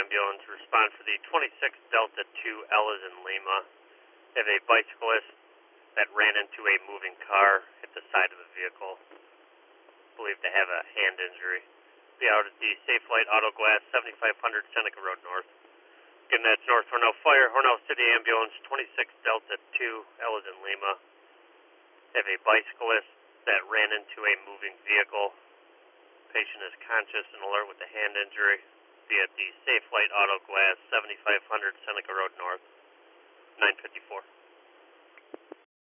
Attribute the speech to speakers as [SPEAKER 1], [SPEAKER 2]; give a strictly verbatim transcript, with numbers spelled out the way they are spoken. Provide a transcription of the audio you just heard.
[SPEAKER 1] ambulance. Respond for the twenty-six Delta two L is in Lima. Have a bicyclist that ran into a moving car, hit the side of the vehicle. Believed to have a hand injury. Be out at the Safe Light Auto Glass, seventy-five hundred Seneca Road North. Again, that's North Hornell Fire, Hornell City Ambulance, twenty-six Delta two L is in Lima. Have a bicyclist that ran into a moving vehicle. Patient is conscious and alert with a hand injury. Be at the Safe Light Auto Glass, seventy-five hundred Seneca Road North, nine fifty-four.